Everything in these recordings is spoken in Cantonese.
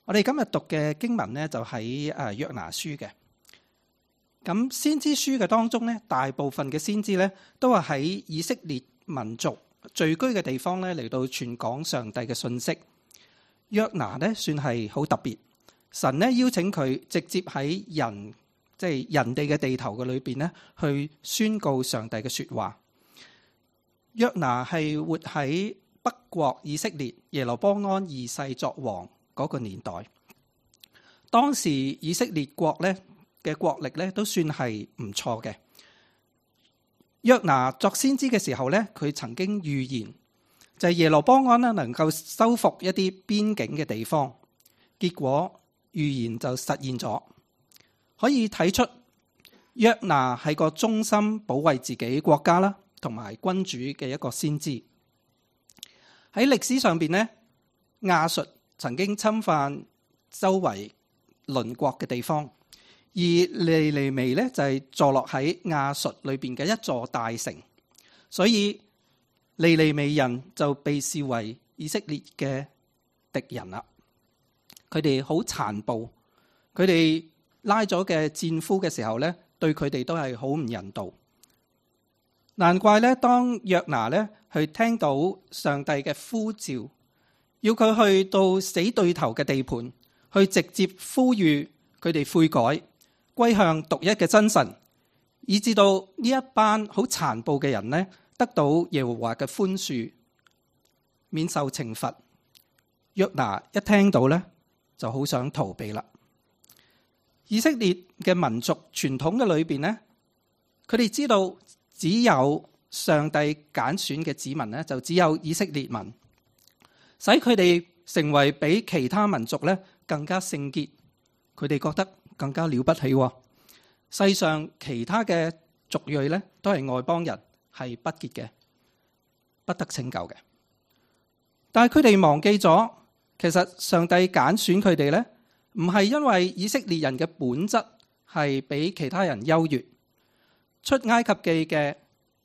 我哋今日讀嘅經文呢，就喺約拿書嘅。咁先知書嘅當中呢，大部分嘅先知呢，都係喺以色列民族聚居嘅地方呢，嚟到傳講上帝嘅信息。約拿呢，算係好特別，神呢，邀請佢直接喺人哋嘅地頭嘅裏邊呢，去宣告上帝嘅說話。約拿係活喺北國以色列耶羅波安二世作王嗰個年代，當時以色列國咧嘅國力咧都算係唔錯嘅。約拿作先知嘅時候咧，佢曾經預言就係耶羅波安咧能夠收復一啲邊境嘅地方，結果預言就實現咗。可以睇出約拿係個忠心保衛自己國家啦同埋君主嘅一個先知。喺歷史上邊呢，亞述曾經侵犯周圍鄰國嘅地方，而尼尼微呢就係坐落喺亞述裏邊嘅一座大城，所以尼尼微人就被視為以色列嘅敵人啦。佢哋好殘暴，佢哋拉咗嘅戰俘嘅時候呢，對佢哋都係好唔人道。難怪咧，當約拿咧去聽到上帝嘅呼召，要佢去到死對頭嘅地盤，去直接呼籲佢哋悔改，歸向獨一嘅真神，以至到呢一班好殘暴嘅人呢，得到耶和華嘅寬恕，免受懲罰。約拿一聽到咧，就好想逃避啦。以色列嘅民族傳統嘅裏邊呢，佢哋知道只有上帝揀選嘅子民呢，就只有以色列民，使佢哋成為比其他民族呢更加聖潔，佢哋覺得更加了不起。世上其他嘅族裔呢，都係外邦人，係不潔嘅，不得拯救嘅。但係佢哋忘記咗，其實上帝揀選佢哋呢，唔係因為以色列人嘅本質係比其他人優越。出埃及記嘅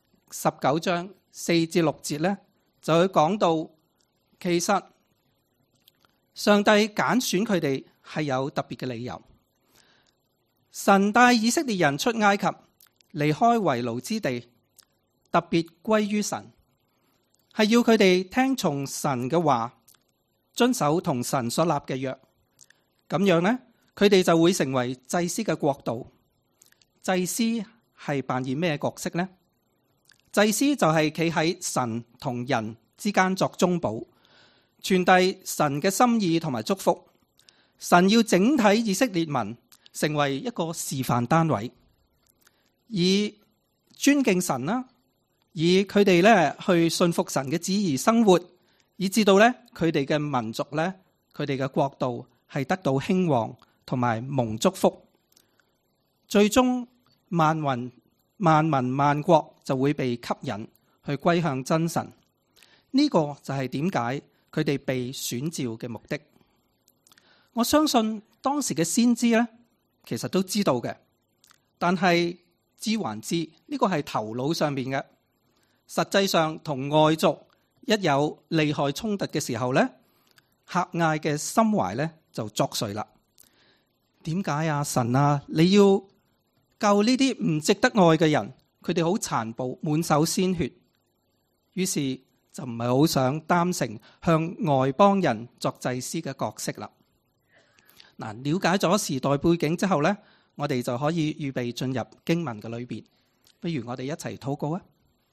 19章4至6節呢，就會講到，其實上帝揀選佢哋係有特別嘅理由。神帶以色列人出埃及，離開為奴之地，特別歸於神，係要佢哋聽從神嘅話，遵守同神所立嘅約。咁樣呢，佢哋就會成為祭司嘅國度。祭司係扮演咩角色呢？祭司就係企喺神同人之間作中保，傳遞神嘅心意同埋祝福。神要整體以色列民成為一個示範單位，以尊敬神啦，以佢哋咧去信服神嘅旨意生活，以至到咧佢哋嘅民族咧，佢哋嘅國度係得到興旺同埋蒙祝福，最終萬民萬國就會被吸引去歸向真神。呢個就係點解佢哋被選召嘅目的。我相信當時嘅先知咧，其實都知道嘅，但係知還知，呢個係頭腦上面嘅。實際上同外族一有利害衝突嘅時候咧，狹隘嘅心懷咧就作祟啦。點解啊？神啊，你要救呢啲唔值得愛嘅人，佢哋好殘暴，滿手鮮血，於是就唔係好想擔承向外邦人作祭司嘅角色啦。嗱，了解咗時代背景之後呢，我哋就可以預備進入經文嘅裏邊。不如我哋一齊禱告啊！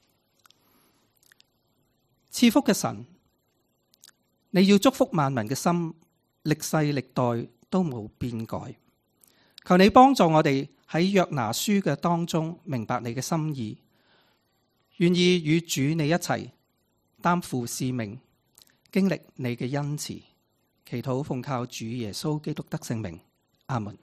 賜福嘅神，你要祝福萬民嘅心，歷世歷代都冇變改。求你幫助我哋喺約拿書嘅當中明白你嘅心意，願意與主你一齊擔負使命，經歷你嘅恩慈。祈禱奉靠主耶穌基督得聖名，阿門。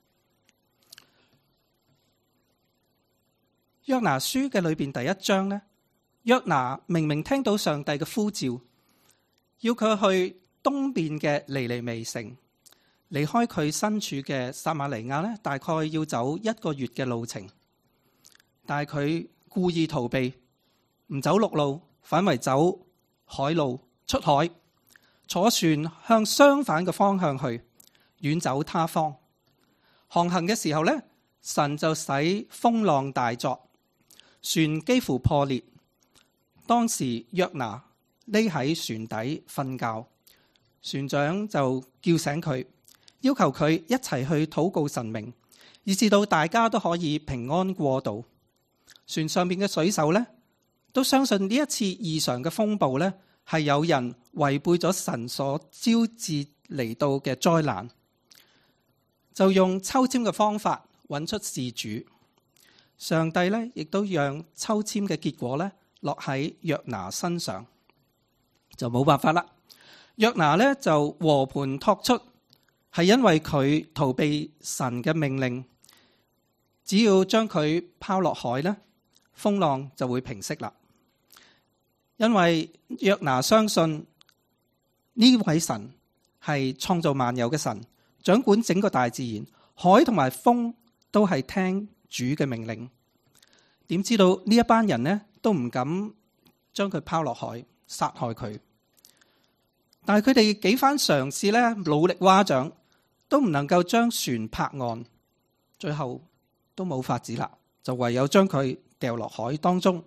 約拿書嘅裏邊第1章呢，約拿明明聽到上帝嘅呼召，要佢去東邊嘅尼尼微城，離開佢身處嘅撒瑪利亞呢，大概要走1個月嘅路程，但係佢故意逃避，唔走陸路，反為走海路出海，坐船向相反嘅方向去， 遠走他方。航行嘅時候咧，神就使風浪大作，船幾乎破裂。當時約拿匿喺船底瞓覺，船長就叫醒佢，要求佢一齊去禱告神明，以至到大家都可以平安過渡。船上邊嘅水手咧，都相信呢一次異常嘅風暴咧，係有人違背咗神所招致嚟到嘅災難，就用抽籤嘅方法揾出事主。上帝咧亦都讓抽籤嘅結果咧落喺約拿身上，就冇辦法啦。約拿咧就和盤托出，係因為佢逃避神嘅命令，只要將佢拋落海咧，風浪就會平息啦。因為約拿相信呢位神係創造萬有嘅神，掌管整個大自然，海同埋風都係聽主嘅命令。點知道呢一班人呢都唔敢將佢拋落海，殺害佢。但係佢哋幾番嘗試咧，努力划槳，都唔能夠將船泊岸，最後都冇法子啦，就唯有將佢掉落海當中。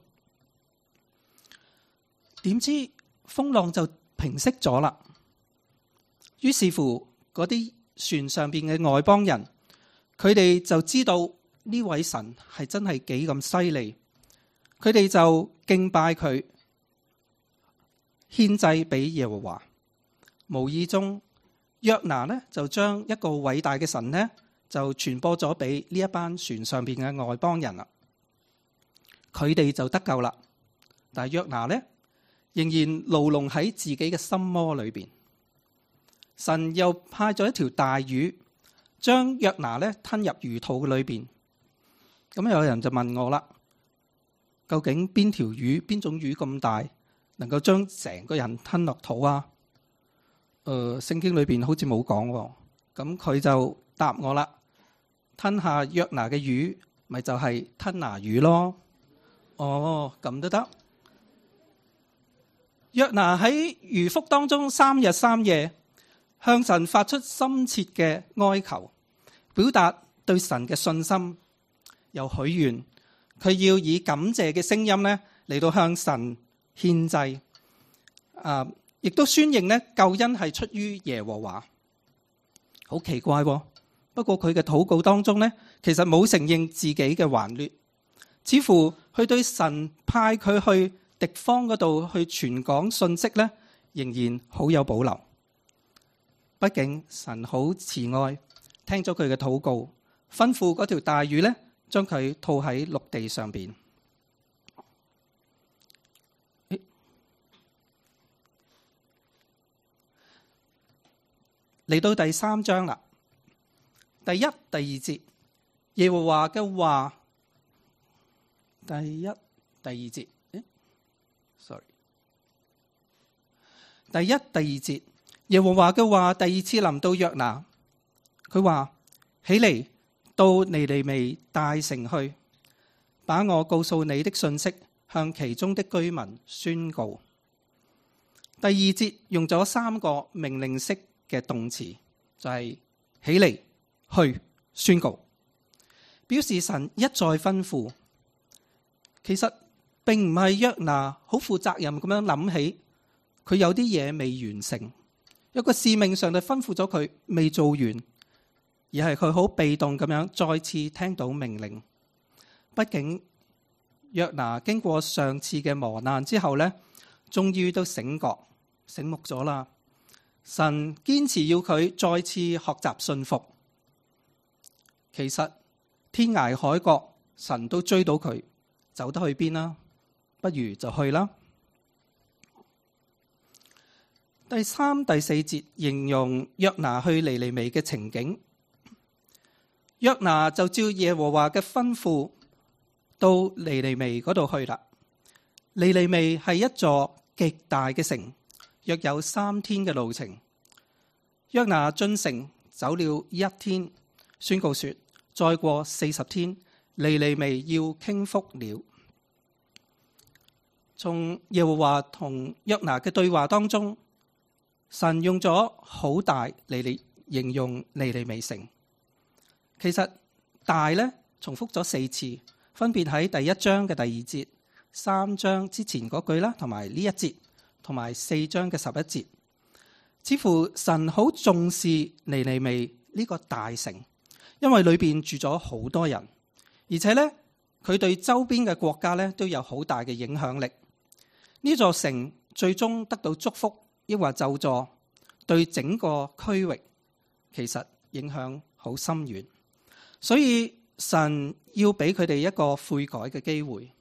點知風浪就平息咗啦。於是乎，嗰啲船上邊嘅外邦人，佢哋就知道呢位神係真係幾咁犀利，佢哋就敬拜佢，獻祭俾耶和華。無意中，約拿呢就將一個偉大嘅神呢就傳播咗俾呢一班船上邊嘅外邦人啦。佢哋就得救啦。但係約拿呢仍然牢籠喺自己嘅心魔裏邊。神又派咗一條大魚，將約拿呢吞入魚肚裏邊。咁有人就問我啦，究竟邊條魚、邊種魚咁大，能夠將成個人吞落肚啊？聖經裏邊好似冇講喎。咁佢就答我啦，吞下約拿嘅魚，咪就係吞拿魚咯。哦，咁都得。約拿喺魚腹當中3日3夜，向神發出深切嘅哀求，表達對神嘅信心，又許願佢要以感謝嘅聲音咧嚟到向神獻祭。亦都宣認咧救恩係出於耶和華。好奇怪喎，不過佢嘅禱告當中咧，其實冇承認自己嘅頑劣，似乎佢對神派佢去敵方嗰度去傳講信息咧，仍然好有保留。畢竟神好慈愛，聽咗佢嘅禱告，吩咐嗰條大魚咧，將佢吐喺陸地上邊。嚟到第3章啦，第1、第2節，耶和華嘅話，第1、第2節，sorry，第1、第2節，耶和華嘅話第2次臨到約拿，佢話：起嚟到尼尼微大城去，把我告訴你的信息向其中的居民宣告。第2節用咗3個命令式嘅動詞，就係起嚟去宣告，表示神一再吩咐。其實並唔係約拿好負責任咁樣諗起，佢有啲嘢未完成，有個使命上帝吩咐咗佢未做完，而係佢好被動咁樣再次聽到命令。畢竟約拿經過上次嘅磨難之後呢，終於都醒目咗啦。神堅持要佢再次學習信服。其實天涯海角，神都追到佢，走得去邊啦？不如就去啦。第3、第4節形容約拿去尼尼微嘅情景。約拿就照耶和華嘅吩咐到尼尼微嗰度去啦。尼尼微係一座極大嘅城，約有3天嘅路程。約拿進城走了1天，宣告說：再過40天，尼尼微要傾覆了。從耶和華同約拿嘅對話當中，神用咗好大嚟形容尼尼微城。其實大咧重複咗4次，分別喺第1章嘅第2節、3章之前嗰句啦，同埋呢一節，同埋4章嘅11節。似乎神好重視尼尼微呢個大城，因為裏邊住咗好多人，而且咧佢對周邊嘅國家咧都有好大嘅影響力。呢座城最終得到祝福，抑或咒詛，對整個區域其實影響好深遠。所以神要俾佢哋一個悔改嘅機會。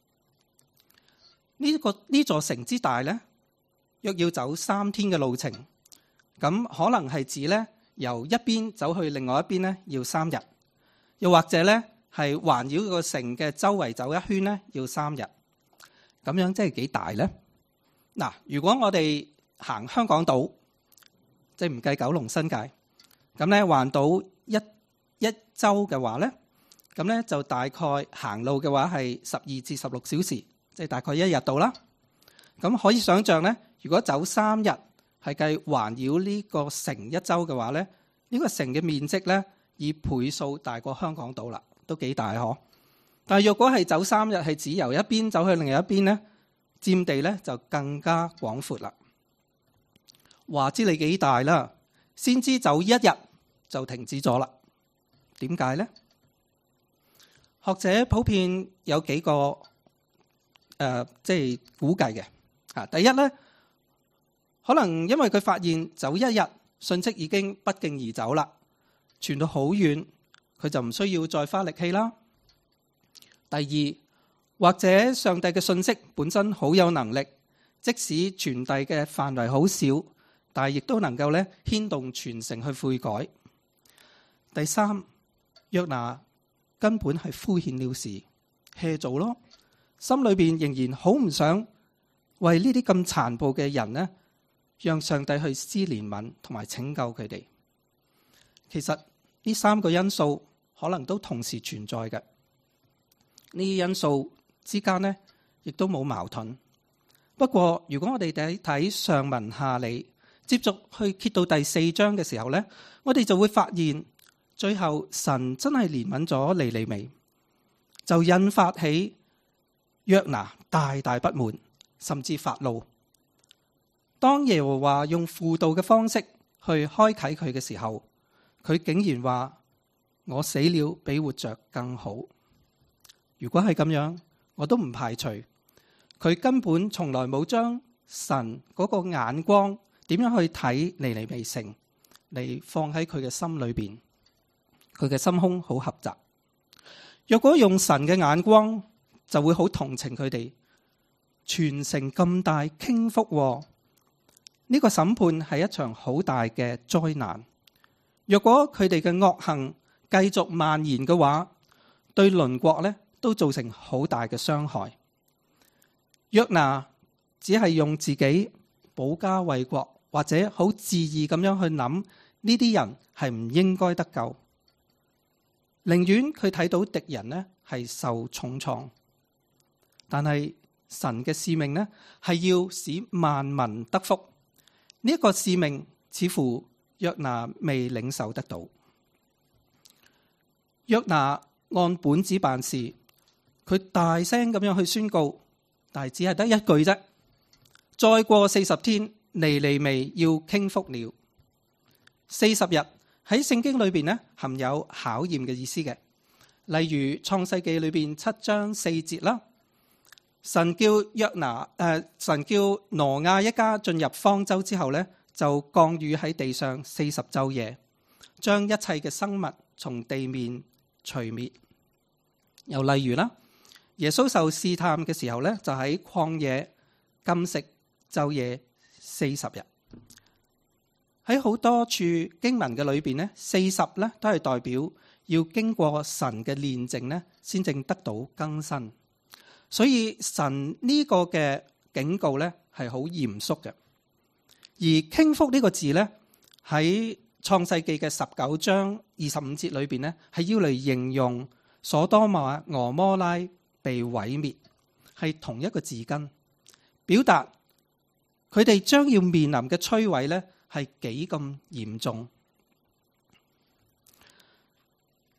呢座城之大咧，若要走3天嘅路程，咁可能係指咧由一邊走去另外一邊咧要3日，又或者咧係環繞個城嘅周圍走一圈咧要3日。咁樣即係幾大咧？嗱，如果我哋行香港島，即係唔計九龍新界，咁咧環島一周嘅話咧，咁咧就大概行路嘅話係12至16小時，即係大概1日到啦。咁可以想象咧，如果走3日係計環繞呢個城1周嘅話咧，呢個城嘅面積咧以倍數大過香港島啦，都幾大嗬。但係若果係走3日係只由一邊走去另外一邊咧，佔地咧就更加廣闊啦。話知你幾大啦，先知走1日就停止咗啦。點解咧？學者普遍有幾個即係估計嘅。第一咧，可能因為佢發現走1日，信息已經不脛而走啦，傳到好遠，佢就唔需要再花力氣啦。第二，或者上帝嘅信息本身好有能力，即使傳遞嘅範圍好少，但係亦都能夠咧牽動全城去悔改。第三，約拿根本係敷衍了事，hea做咯，心裏邊仍然好唔想為呢啲咁殘暴嘅人呢，讓上帝去施憐憫同埋拯救佢哋。其實呢3個因素可能都同時存在嘅，呢啲因素之間呢亦都冇矛盾。不過如果我哋睇上文下理，接續去揭到第4章嘅時候呢，我哋就會發現最後神真係憐憫咗尼尼微，就引發起約拿大大不滿，甚至發怒。當耶和華用輔導嘅方式去開啟佢嘅時候，佢竟然話：我死了比活着更好。如果係咁樣，我都唔排除佢根本從來冇將神嗰個眼光點樣去睇尼尼微城嚟放喺佢嘅心裏邊。佢嘅心胸好狹窄。若果用神嘅眼光，就會好同情佢哋。全城咁大傾覆，呢個審判係一場好大嘅災難。若果佢哋嘅惡行繼續蔓延嘅話，對鄰國咧都造成好大嘅傷害。約拿只係用自己保家衛國，或者好自義咁樣去諗，呢啲人係唔應該得救。寧願佢睇到敵人呢係受重創，但係神嘅使命呢係要使萬民得福。呢一個使命似乎約拿未領受得到。約拿按本子辦事，佢大聲咁樣去宣告，但係只係得一句啫。再過40天，尼尼微要傾覆了。40日喺聖經裏邊呢，含有考驗嘅意思嘅。例如創世記裏邊7章4節啦，神叫神叫挪亞一家進入方舟之後呢，就降雨喺地上40晝夜，將一切嘅生物從地面除滅。又例如啦，耶穌受試探嘅時候呢，就喺曠野禁食晝夜40日。喺好多處經文嘅裏邊呢，40呢都係代表要經過神嘅煉淨呢，先正得到更新。所以神呢個嘅警告呢係好嚴肅嘅。而傾覆呢個字呢，喺創世記嘅19章25節裏邊呢，係要嚟形容所多瑪俄摩拉被毀滅，係同一個字根，表達佢哋將要面臨嘅摧毀呢係幾咁嚴重。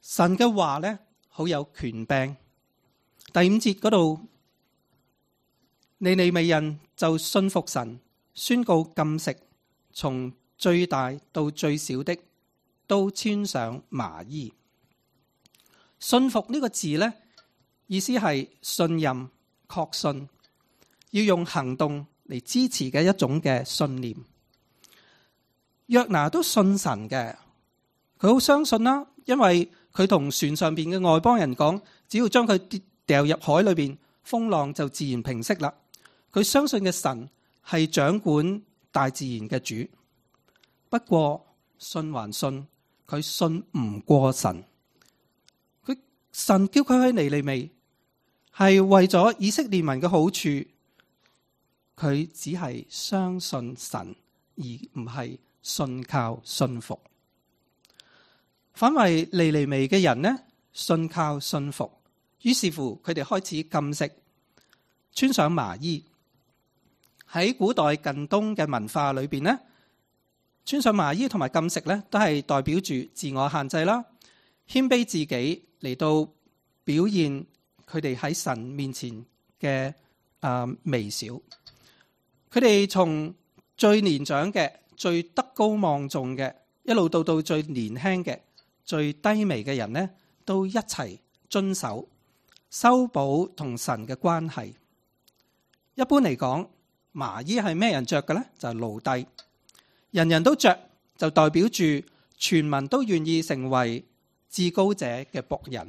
神嘅話咧好有權柄。第5節嗰度，尼尼微人就信服神，宣告禁食，從最大到最小的都穿上麻衣。信服呢個字咧，意思係信任、確信，要用行動嚟支持嘅一種嘅信念。約拿都信神嘅，佢好相信啦，因為佢同船上邊嘅外邦人講，只要將佢掉入海裏邊，風浪就自然平息啦。佢相信嘅神係掌管大自然嘅主。不過信還信，佢信唔過神。神叫佢去尼尼微，係為咗以色列民嘅好處，佢只係相信神，而唔係信靠信服。反為尼尼微嘅人呢，信靠信服，於是乎佢哋開始禁食，穿上麻衣。喺古代近東嘅文化裏邊呢，穿上麻衣同埋禁食呢，都係代表住自我限制啦，謙卑自己嚟到表現佢哋喺神面前嘅微小。佢哋從最年長嘅、最德高望重嘅，一路到最年輕嘅、最低微嘅人呢，都一齊遵守修補同神嘅關係。一般嚟講，麻衣係咩人着嘅呢？就係奴隸，人人都着，就代表住全民都願意成為至高者嘅僕人。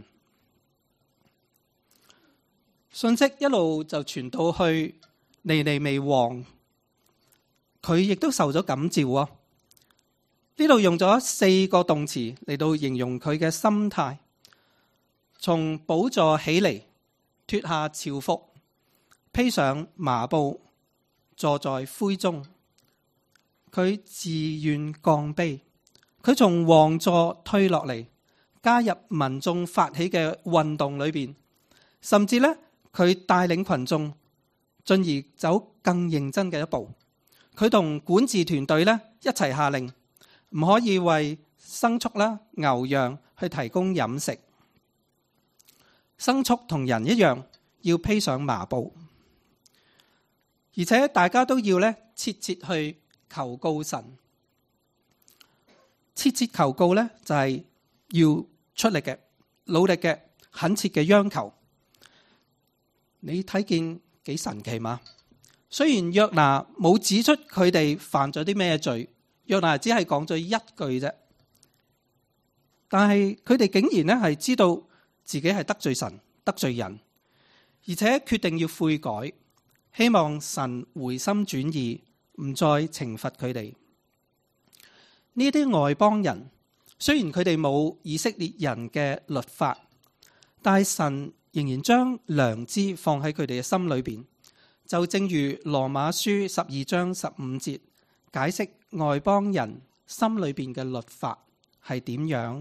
信息一路就傳到去尼尼微王，佢亦都受咗感召啊！呢度用咗4個動詞嚟到形容佢嘅心態：從寶座起嚟，脫下朝服，披上麻布，坐在灰中。佢自願降卑，佢從王座退落嚟，加入民眾發起嘅運動裏邊，甚至呢，佢帶領群眾進而走更認真嘅一步。佢同管治團隊呢一齊下令，唔可以為牲畜啦、牛羊去提供飲食。牲畜同人一樣要披上麻布，而且大家都要呢切切去求告神。切切求告呢，就係要出力嘅、努力嘅、懇切嘅央求。你睇見幾神奇嘛？雖然約拿冇指出佢哋犯咗啲咩罪，約拿只係講咗一句啫，但係佢哋竟然咧係知道自己係得罪神、得罪人，而且決定要悔改，希望神回心轉意，唔再懲罰佢哋。呢啲外邦人雖然佢哋冇以色列人嘅律法，但係神仍然將良知放喺佢哋嘅心裏邊，就正如羅馬書12章15節解釋外邦人心裏邊嘅律法係點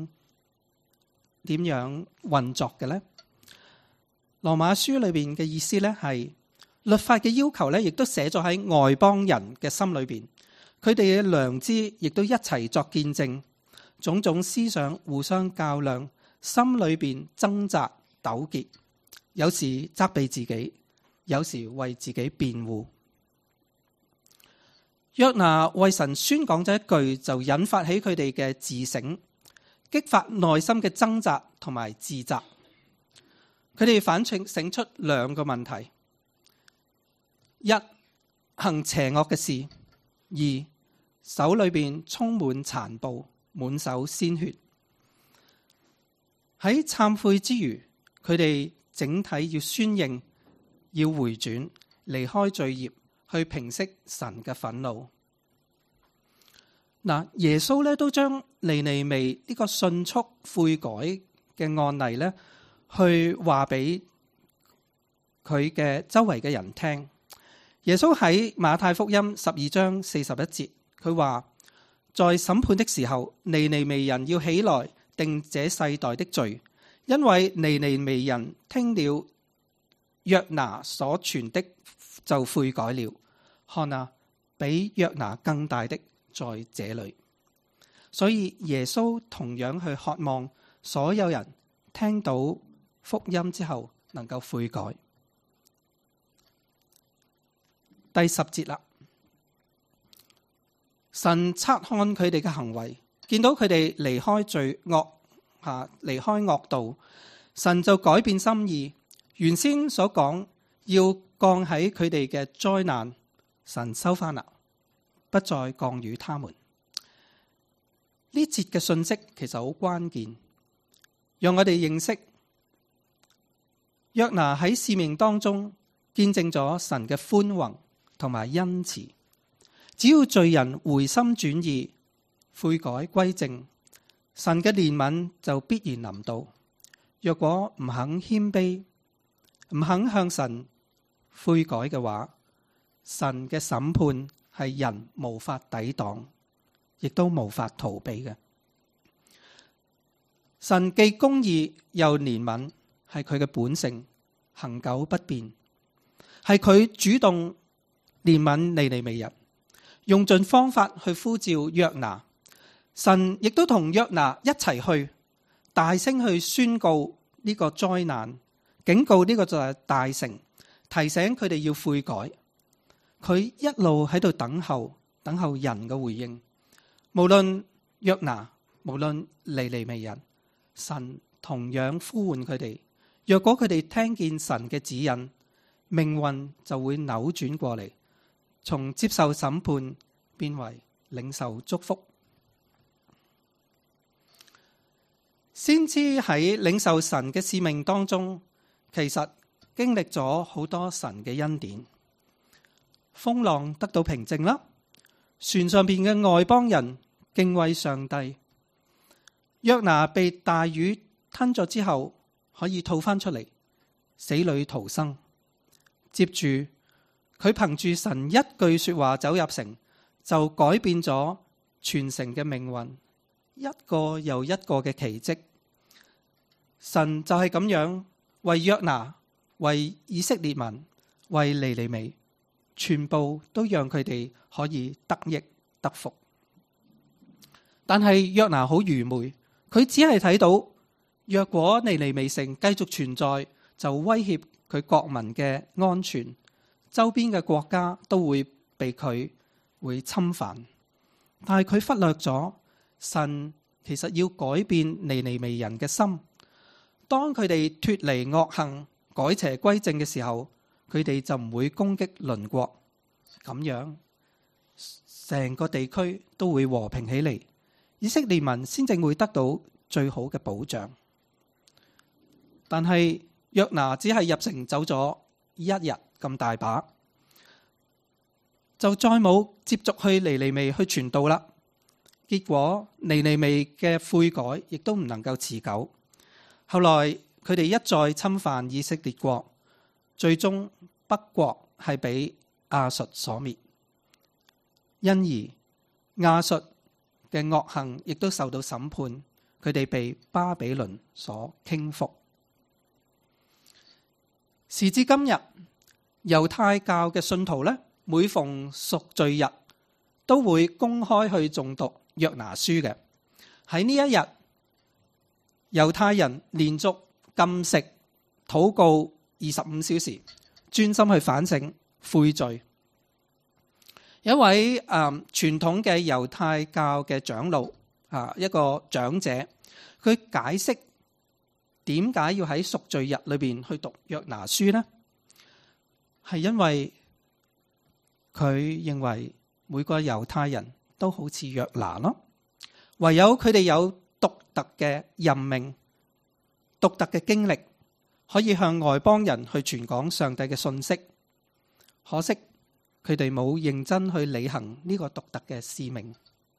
樣運作嘅呢？羅馬書裏邊嘅意思呢係律法嘅要求呢，亦都寫咗喺外邦人嘅心裏邊，佢哋嘅良知亦都一齊作見證，種種思想互相較量，心裏邊掙扎糾結。有時責備自己，有時為自己辯護。約拿為神宣講咗一句，就引發起佢哋嘅自省，激發內心嘅掙扎同埋自責。佢哋反省出2個問題：一、行邪惡嘅事；二、手裏邊充滿殘暴，滿手鮮血。喺懺悔之餘，佢哋整體要宣認，要回轉，離開罪孽，去平息神嘅憤怒。嗱，耶穌咧都將尼尼微呢個迅速悔改嘅案例咧，去話俾佢嘅周圍嘅人聽。耶穌喺馬太福音12章41節，佢話：在審判的時候，尼尼微人要起來定這世代的罪。因為尼尼微人聽了約拿所傳的就悔改了，看啊，比約拿更大的在這裏。所以耶穌同樣去渴望所有人聽到福音之後能夠悔改。第10節啦，神察看佢哋嘅行為，見到佢哋離開罪惡，離開惡道，神就改變心意。原先所講要降喺佢哋嘅災難，神收翻啦，不再降與他們。呢節嘅信息其實好關鍵，讓我哋認識約拿喺使命當中見證咗神嘅寬宏同埋恩慈。只要罪人回心轉意、悔改歸正，神嘅憐憫就必然臨到。若果唔肯謙卑，唔肯向神悔改嘅話，神嘅審判係人無法抵擋，亦都無法逃避嘅。神既公義又憐憫，係佢嘅本性，恆久不變。係佢主動憐憫尼尼微人，用盡方法去呼召約拿。神亦都同約拿一齊去，大聲去宣告呢個災難，警告呢個就係大城，提醒佢哋要悔改。佢一路喺度等候人嘅回應。無論約拿，無論尼尼微人，神同樣呼喚佢哋。若果佢哋聽見神嘅指引，命運就會扭轉過嚟，從接受審判變為領受祝福。先知喺領受神嘅使命當中，其實經歷咗好多神嘅恩典。風浪得到平靜啦，船上邊嘅外邦人敬畏上帝。約拿被大魚吞咗之後，可以吐翻出嚟，死裏逃生。接住佢憑住神一句說話走入城，就改變咗全城嘅命運，一個又一個嘅奇蹟。神就係咁樣為約拿、為以色列民、為尼尼微，全部都讓佢哋可以得益得福。但係約拿好愚昧，佢只係睇到若果尼尼微城繼續存在，就威脅佢國民嘅安全，周邊嘅國家都會被佢會侵犯。但係佢忽略咗神其實要改變尼尼微人嘅心。當佢哋脫離惡行、改邪歸正嘅時候，佢哋就唔會攻擊鄰國，咁樣成個地區都會和平起嚟，以色列民先正會得到最好嘅保障。但係約拿只係入城走咗一日咁大把，就再冇接續去尼尼微去傳道啦。結果尼尼微嘅悔改亦都唔能夠持久。後來佢哋一再侵犯以色列國，最終北國係俾亞述所滅，因而亞述嘅惡行亦都受到審判，佢哋被巴比倫所傾覆。時至今日，猶太教嘅信徒呢，每逢贖罪日都會公開去誦讀約拿書嘅。喺呢一日，猶太人連續禁食、禱告25小時，專心去反省悔罪。一位傳統嘅猶太教嘅長老一個長者，佢解釋點解要喺贖罪日裏邊去讀約拿書呢？係因為佢認為每個猶太人都好似約拿咯，唯有佢哋有獨特嘅任命、獨特嘅經歷，可以向外邦人去傳講上帝嘅信息。可惜佢哋冇認真去履行呢個獨特嘅使命。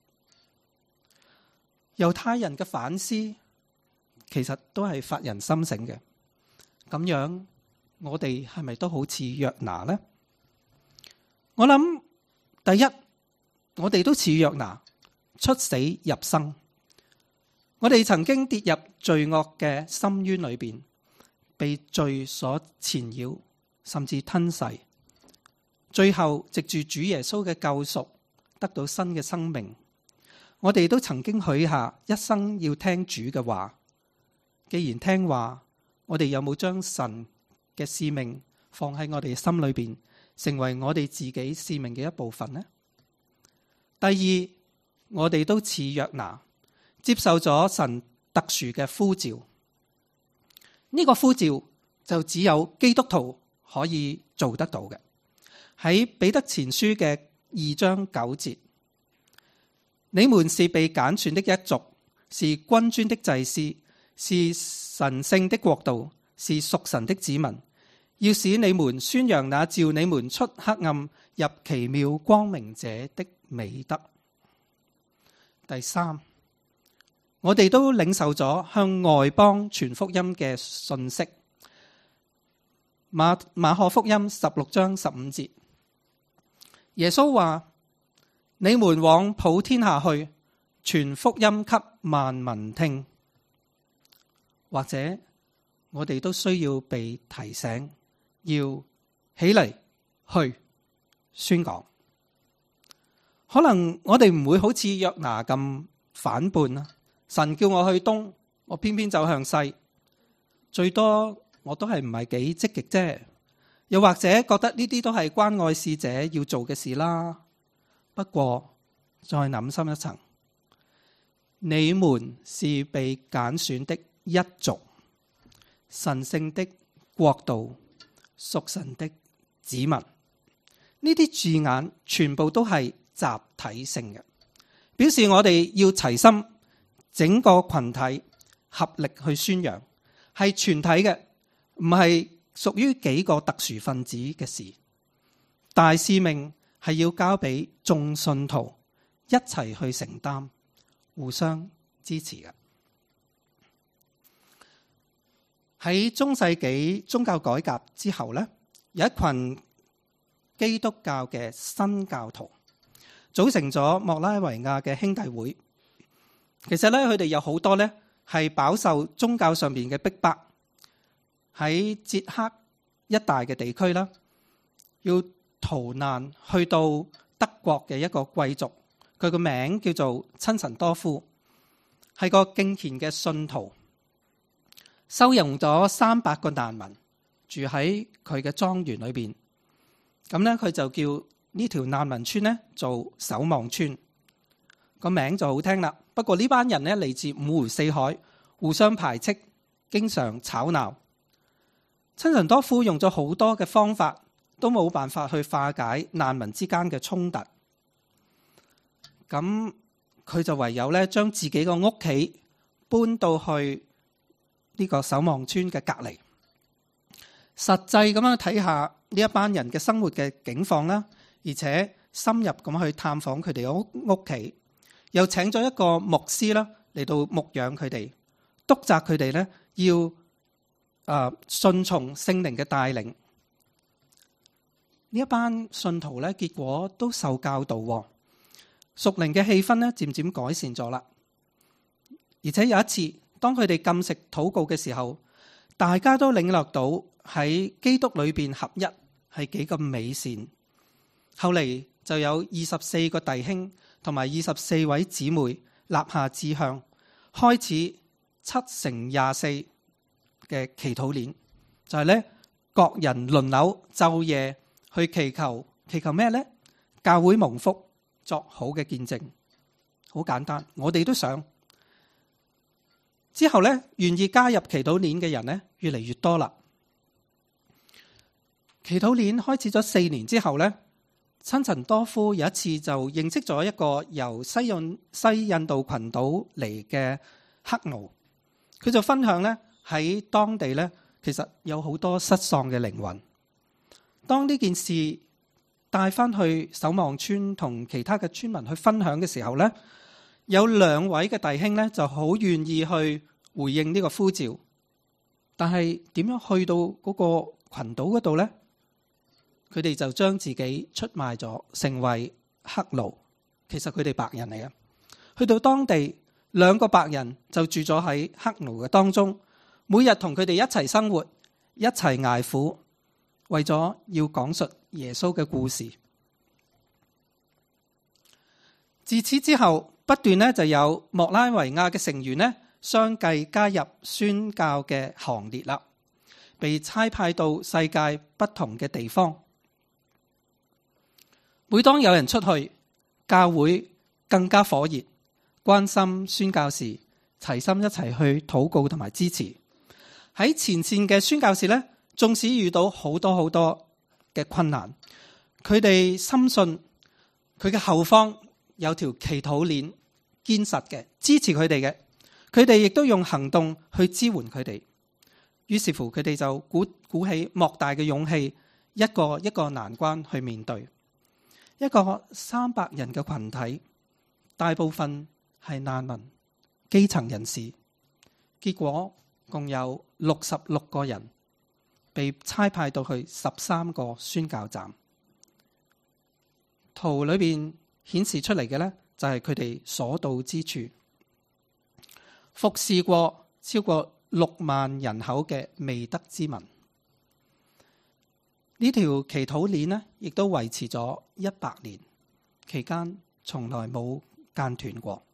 猶太人嘅反思其實都係發人深省嘅。咁樣我哋係咪都好似約拿呢？我諗第一，我哋都似約拿，出死入生。我哋曾經跌入罪惡嘅深淵裏邊，被罪所纏繞，甚至吞噬。最後藉住主耶穌嘅救贖，得到新嘅生命。我哋都曾經許下一生要聽主嘅話， 既然聽話，我哋有冇將神嘅使命放喺我哋心裏邊，成為我哋自己使命嘅一部分呢？第二，我哋都似約拿，接受咗神特殊嘅呼召。呢個呼召就只有基督徒可以做得到嘅。喺彼得前書嘅2章9節，你們是被揀選的一族，是君尊的祭司，是神聖的國度，是屬神的子民，要使你們宣揚那召你們出黑暗入奇妙光明者的美德。第三，我哋都領受咗向外邦傳福音嘅信息。馬可福音16章15節，耶穌話：你們往普天下去，傳福音給萬民聽。或者我哋都需要被提醒，要起嚟去宣講。可能我哋唔會好似約拿咁反叛啦。神叫我去東，我偏偏走向西，最多我都係唔係幾積極啫。又或者覺得呢啲都係關愛使者要做嘅事啦。不過再諗深一層，你們是被揀選的一族，神聖的國度，屬神的子民。呢啲字眼全部都係集體性嘅，表示我哋要齊心，整個群體合力去宣揚，係全體嘅，唔係屬於幾個特殊分子嘅事。大使命係要交俾眾信徒一齊去承擔，互相支持嘅。喺中世紀宗教改革之後呢，有一群基督教嘅新教徒組成咗莫拉維亞嘅兄弟會。其實咧，佢哋有好多咧係飽受宗教上面嘅逼迫。喺捷克一帶嘅地區啦，要逃難去到德國嘅一個貴族，佢個名叫做親臣多夫，係個敬虔嘅信徒，收容咗300個難民住喺佢嘅莊園裏邊。咁咧，佢就叫呢條難民村咧做守望村，個名就好聽啦。不過呢班人咧嚟自5湖4海，互相排斥，經常吵鬧。親臣多夫用咗好多嘅方法，都冇辦法去化解難民之間嘅衝突。咁佢就唯有咧將自己個屋企搬到去呢個守望村嘅隔離，實際咁樣睇下呢一班人嘅生活嘅境況啦，而且深入咁去探訪佢哋屋企。又請咗一個牧師啦嚟到牧養佢哋，督責佢哋咧要順從聖靈嘅帶領。呢一班信徒咧，結果都受教導，屬靈嘅氣氛咧漸漸改善咗啦。而且有一次，當佢哋禁食禱告嘅時候，大家都領略到喺基督裏邊合一係幾咁美善。後嚟就有24個弟兄同埋24位姊妹立下志向，開始7×24嘅祈禱鏈，就係咧各人輪流晝夜去祈求咩呢？教會蒙福，作好嘅見證。好簡單，我哋都想。之後咧，願意加入祈禱鏈嘅人咧越嚟越多啦。祈禱鏈開始咗4年之後咧，親臣多夫有一次就認識咗一個由西印度群島嚟嘅黑奴，佢就分享咧喺當地咧其實有好多失喪嘅靈魂。當呢件事帶翻去守望村同其他嘅村民去分享嘅時候咧，有2位嘅弟兄咧就好願意去回應呢個呼召，但係點樣去到嗰個群島嗰度咧？佢哋就將自己出賣咗，成為黑奴。其實佢哋白人嚟嘅。去到當地，2個白人就住咗喺黑奴嘅當中，每日同佢哋一齊生活，一齊捱苦，為咗要講述耶穌嘅故事。自此之後，不斷咧就有莫拉維亞嘅成員咧相繼加入宣教嘅行列啦，被差派到世界不同嘅地方。每當有人出去，教會更加火熱，關心宣教士，齊心一齊去禱告同埋支持。喺前線嘅宣教士呢，縱使遇到好多嘅困難，佢哋深信佢嘅後方有條祈禱鏈堅實嘅支持佢哋嘅，佢哋亦都用行動去支援佢哋。於是乎佢哋就鼓起莫大嘅勇氣，一個一個難關去面對。一個300人嘅群體，大部分係難民、基層人士，結果共有66個人被差派到去13個宣教站。圖裏邊顯示出嚟嘅呢，就係佢哋所到之處，服侍過超過6萬人口嘅未得之民。呢條祈禱鏈呢，亦都維持咗100年，期間從來冇間斷過。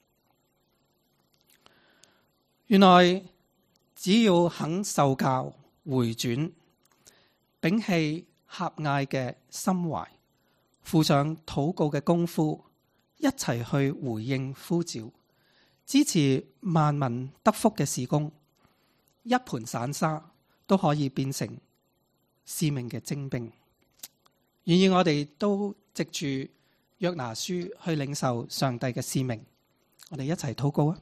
原來只要肯受教回轉，摒棄狹隘嘅心懷，付上禱告嘅功夫，一齊去回應呼召，支持萬民得福嘅事工，一盤散沙都可以變成使命嘅精兵。願意我哋都藉住約拿書去領受上帝嘅使命。我哋一齊禱告啊！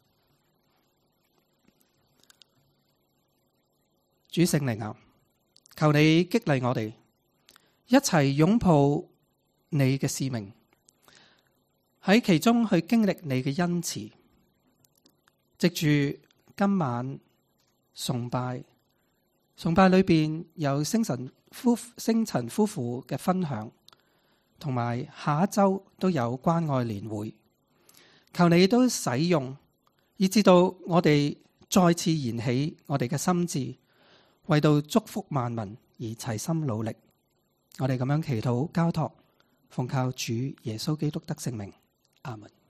主聖靈啊，求你激勵我哋一齊擁抱你嘅使命，喺其中去經歷你嘅恩慈。藉住今晚崇拜裏邊有星塵夫婦嘅分享，同埋下一周都有關愛年會，求你都使用，以至到我哋再次燃起我哋嘅心志，為到祝福萬民而齊心努力。我哋咁樣祈禱交託，奉靠主耶穌基督得聖名，阿們。